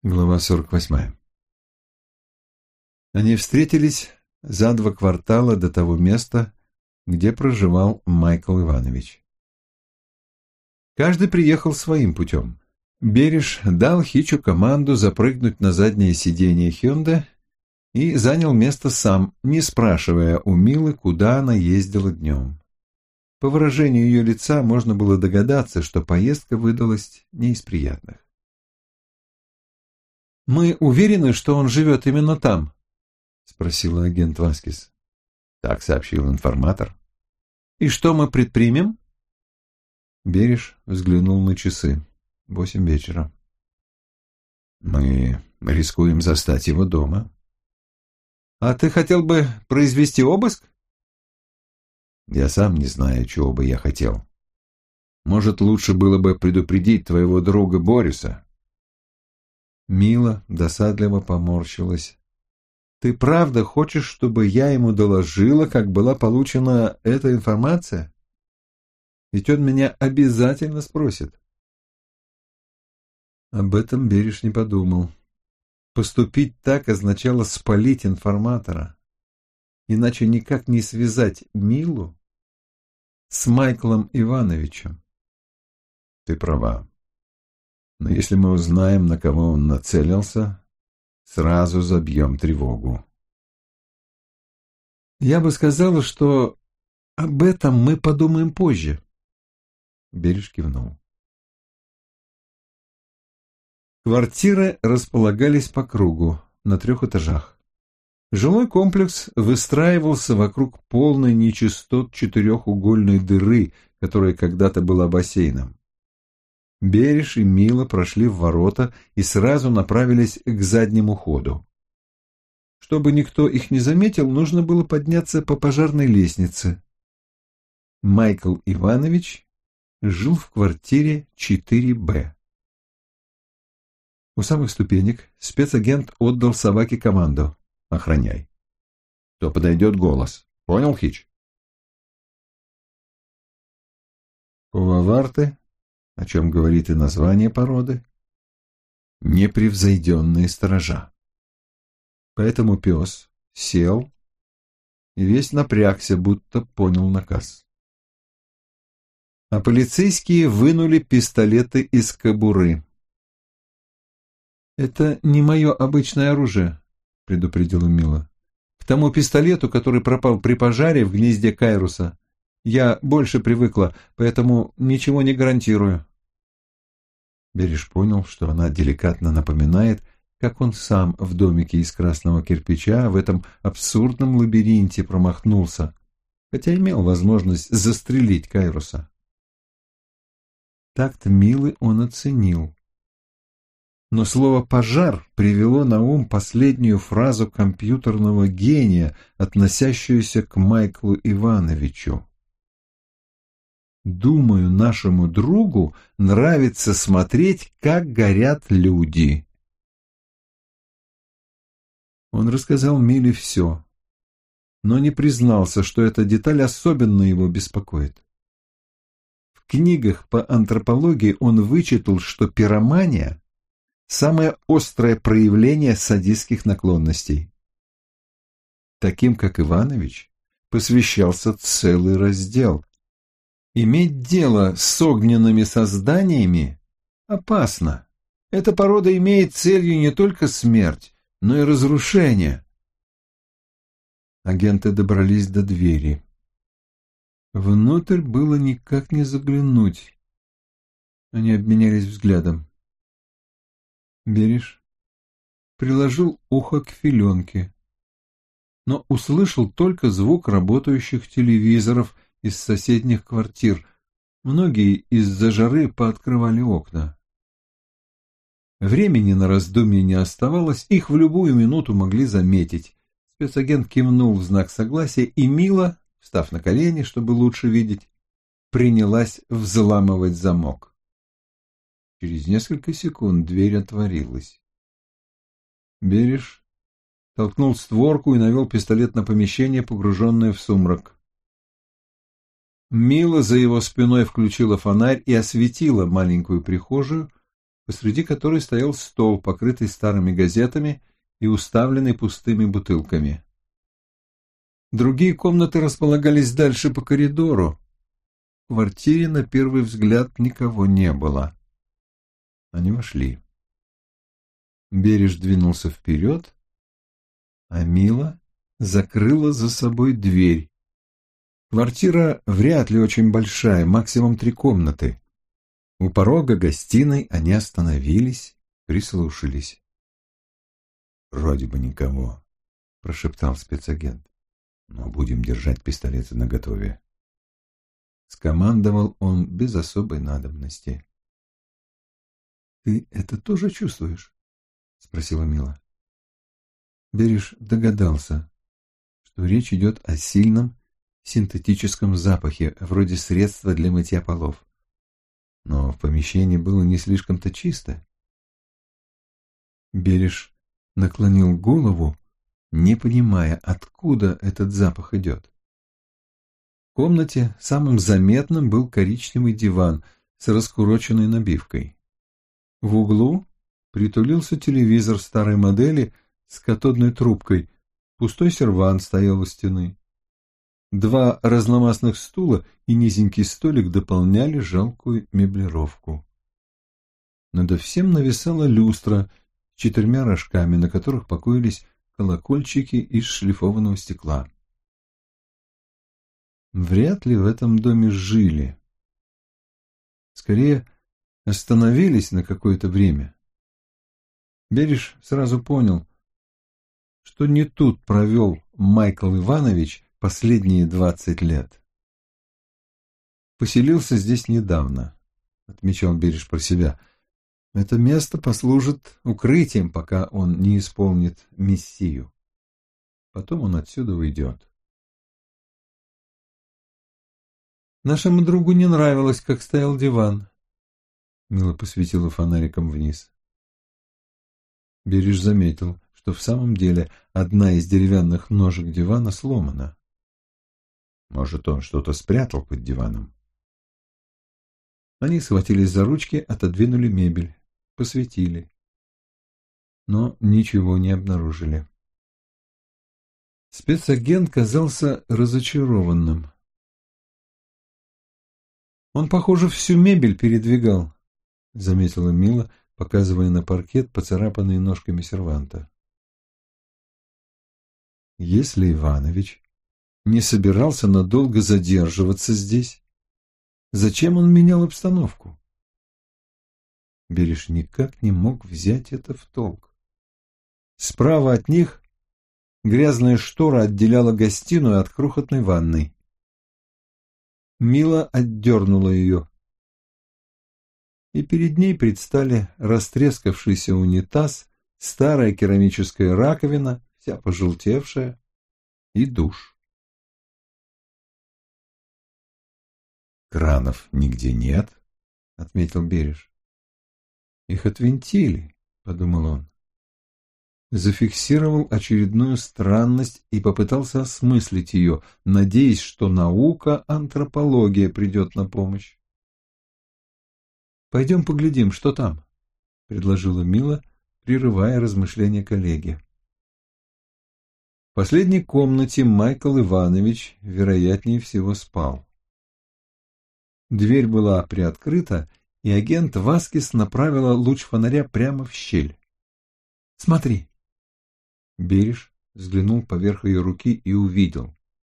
Глава 48. Они встретились за 2 квартала до того места, где проживал Майкл Иванович. Каждый приехал своим путем. Бериш дал Хичу команду запрыгнуть на заднее сиденье Хёнда и занял место сам, не спрашивая у Милы, куда она ездила днем. По выражению ее лица можно было догадаться, что поездка выдалась не из приятных. «Мы уверены, что он живет именно там?» — спросила агент Васкис. Так сообщил информатор. «И что мы предпримем?» Бериш взглянул на часы. 8 вечера. «Мы рискуем застать его дома». «А ты хотел бы произвести обыск?» «Я сам не знаю, чего бы я хотел. Может, лучше было бы предупредить твоего друга Бориса». Мила досадливо поморщилась. «Ты правда хочешь, чтобы я ему доложила, как была получена эта информация? Ведь он меня обязательно спросит». Об этом Бериш не подумал. Поступить так означало спалить информатора. Иначе никак не связать Милу с Майклом Ивановичем. «Ты права. Но если мы узнаем, на кого он нацелился, сразу забьем тревогу». «Я бы сказала, что об этом мы подумаем позже». Бериш кивнул. Квартиры располагались по кругу, на 3 этажах. Жилой комплекс выстраивался вокруг полной нечистот 4-угольной дыры, которая когда-то была бассейном. Бериш и Мила прошли в ворота и сразу направились к заднему ходу. Чтобы никто их не заметил, нужно было подняться по пожарной лестнице. Майкл Иванович жил в квартире 4Б. У самых ступенек спецагент отдал собаке команду: «Охраняй. Кто подойдет — голос. Понял, Хич?» Куваварты, о чем говорит и название породы, непревзойденные сторожа. Поэтому пес сел и весь напрягся, будто понял наказ. А полицейские вынули пистолеты из кобуры. «Это не мое обычное оружие», — предупредила Мила. «К тому пистолету, который пропал при пожаре в гнезде Кайруса, я больше привыкла, поэтому ничего не гарантирую». Бериш понял, что она деликатно напоминает, как он сам в домике из красного кирпича в этом абсурдном лабиринте промахнулся, хотя имел возможность застрелить Кайруса. Такт Милы он оценил. Но слово «пожар» привело на ум последнюю фразу компьютерного гения, относящуюся к Майклу Ивановичу. «Думаю, нашему другу нравится смотреть, как горят люди». Он рассказал Миле все, но не признался, что эта деталь особенно его беспокоит. В книгах по антропологии он вычитал, что пиромания – самое острое проявление садистских наклонностей. Таким, как Иванович, посвящался целый раздел. Иметь дело с огненными созданиями опасно. Эта порода имеет целью не только смерть, но и разрушение. Агенты добрались до двери. Внутрь было никак не заглянуть. Они обменялись взглядом. Бериш приложил ухо к филенке, но услышал только звук работающих телевизоров из соседних квартир. Многие из-за жары пооткрывали окна. Времени на раздумье не оставалось, их в любую минуту могли заметить. Спецагент кивнул в знак согласия, и Мила, встав на колени, чтобы лучше видеть, принялась взламывать замок. Через несколько секунд дверь отворилась. Бериш толкнул створку и навел пистолет на помещение, погруженное в сумрак. Мила за его спиной включила фонарь и осветила маленькую прихожую, посреди которой стоял стол, покрытый старыми газетами и уставленный пустыми бутылками. Другие комнаты располагались дальше по коридору. В квартире на первый взгляд никого не было. Они вошли. Береж двинулся вперед, а Мила закрыла за собой дверь. Квартира вряд ли очень большая, максимум 3 комнаты. У порога гостиной они остановились, прислушались. «Вроде бы никого», — прошептал спецагент. «Но будем держать пистолеты наготове». Скомандовал он без особой надобности. «Ты это тоже чувствуешь?» — спросила Мила. Береж догадался, что речь идет о сильном синтетическом запахе, вроде средства для мытья полов. Но в помещении было не слишком-то чисто. Береж наклонил голову, не понимая, откуда этот запах идет. В комнате самым заметным был коричневый диван с раскуроченной набивкой. В углу притулился телевизор старой модели с катодной трубкой, пустой сервант стоял у стены. 2 разномастных стула и низенький столик дополняли жалкую меблировку. Надо всем нависала люстра с 4 рожками, на которых покоились колокольчики из шлифованного стекла. Вряд ли в этом доме жили. Скорее, остановились на какое-то время. Береж сразу понял, что не тут провел Майкл Иванович последние 20 лет. Поселился здесь недавно, отмечал Береж про себя. Это место послужит укрытием, пока он не исполнит миссию. Потом он отсюда уйдет. Нашему другу не нравилось, как стоял диван. Мила посветила фонариком вниз. Береж заметил, что в самом деле одна из деревянных ножек дивана сломана. Может, он что-то спрятал под диваном? Они схватились за ручки, отодвинули мебель, посветили, но ничего не обнаружили. Спецагент казался разочарованным. «Он, похоже, всю мебель передвигал», — заметила Мила, показывая на паркет поцарапанные ножками серванта. Если Иванович не собирался надолго задерживаться здесь, зачем он менял обстановку? Береж никак не мог взять это в толк. Справа от них грязная штора отделяла гостиную от крохотной ванной. Мила отдернула ее, и перед ней предстали растрескавшийся унитаз, старая керамическая раковина, вся пожелтевшая, и душ. «Кранов нигде нет», — отметил Береж. «Их отвинтили», — подумал он. Зафиксировал очередную странность и попытался осмыслить ее, надеясь, что наука, антропология придет на помощь. «Пойдем поглядим, что там», — предложила Мила, прерывая размышления коллеги. В последней комнате Майкл Иванович, вероятнее всего, спал. Дверь была приоткрыта, и агент Васкис направила луч фонаря прямо в щель. «Смотри!» Береж взглянул поверх ее руки и увидел.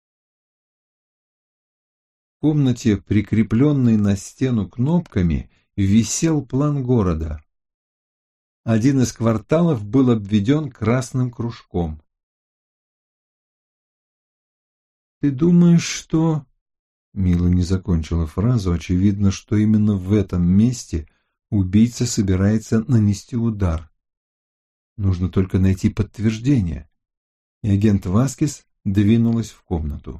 В комнате, прикрепленной на стену кнопками, висел план города. Один из кварталов был обведен красным кружком. «Ты думаешь, что...» Мила не закончила фразу. Очевидно, что именно в этом месте убийца собирается нанести удар. Нужно только найти подтверждение. И агент Васкис двинулась в комнату.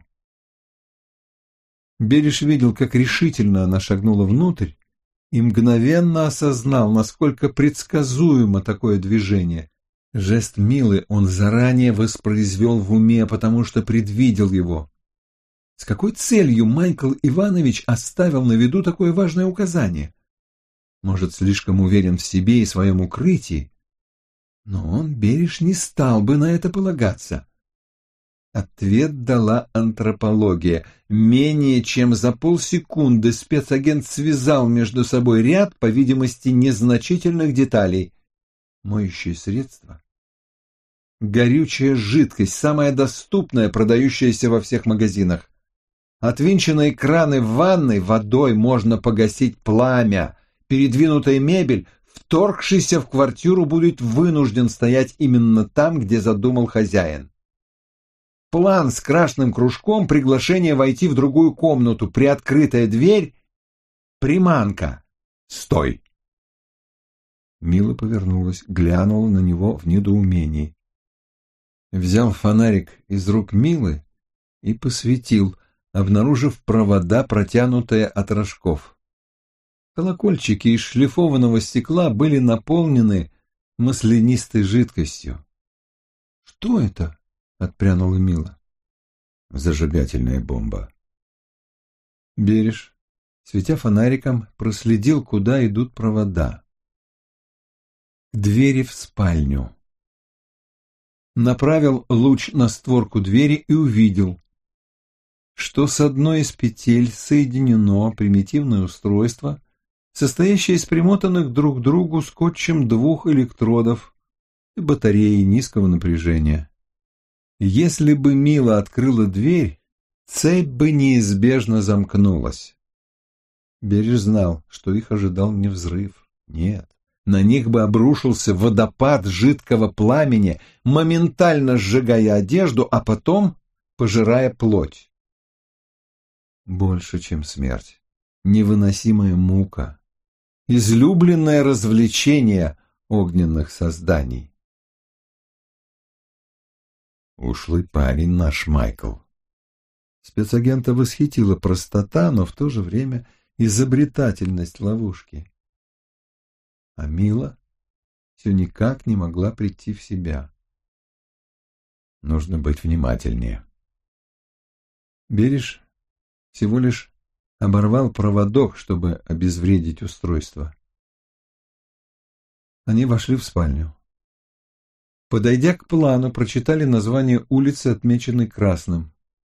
Береж видел, как решительно она шагнула внутрь, и мгновенно осознал, насколько предсказуемо такое движение. Жест Милы он заранее воспроизвел в уме, потому что предвидел его. С какой целью Майкл Иванович оставил на виду такое важное указание? может, слишком уверен в себе и своем укрытии. Но он, Бериш, не стал бы на это полагаться. Ответ дала антропология. Менее чем за полсекунды спецагент связал между собой ряд, по видимости, незначительных деталей. Моющее средство, горючая жидкость, самая доступная, продающаяся во всех магазинах. Отвинченные краны в ванной, водой можно погасить пламя. Передвинутая мебель, вторгшийся в квартиру будет вынужден стоять именно там, где задумал хозяин. План с красным кружком, приглашение войти в другую комнату, приоткрытая дверь, приманка. Стой! Мила повернулась, глянула на него в недоумении. Взял фонарик из рук Милы и посветил, обнаружив провода, протянутые от рожков. Колокольчики из шлифованного стекла были наполнены маслянистой жидкостью. — Что это? — отпрянула Мила. — Зажигательная бомба. Бериш, светя фонариком, проследил, куда идут провода. К двери в спальню. Направил луч на створку двери и увидел, что с одной из петель соединено примитивное устройство, состоящее из примотанных друг к другу скотчем 2 электродов и батареи низкого напряжения. Если бы Мила открыла дверь, цепь бы неизбежно замкнулась. Бериш знал, что их ожидал не взрыв, нет. На них бы обрушился водопад жидкого пламени, моментально сжигая одежду, а потом пожирая плоть. Больше, чем смерть. Невыносимая мука. Излюбленное развлечение огненных созданий. Ушлый парень наш Майкл. Спецагента восхитила простота, но в то же время изобретательность ловушки. А Мила все никак не могла прийти в себя. Нужно быть внимательнее. Бериш всего лишь оборвал проводок, чтобы обезвредить устройство. Они вошли в спальню. Подойдя к плану, прочитали название улицы, отмеченной красным.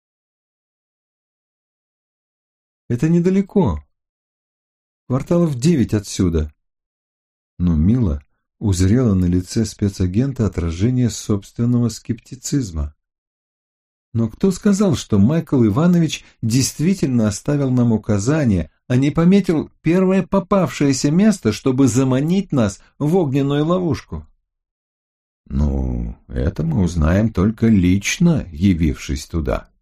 Это недалеко. Кварталов 9 отсюда. Но Мила узрела на лице спецагента отражение собственного скептицизма. Но кто сказал, что Майкл Иванович действительно оставил нам указание, а не пометил первое попавшееся место, чтобы заманить нас в огненную ловушку? Ну, это мы узнаем только лично, явившись туда.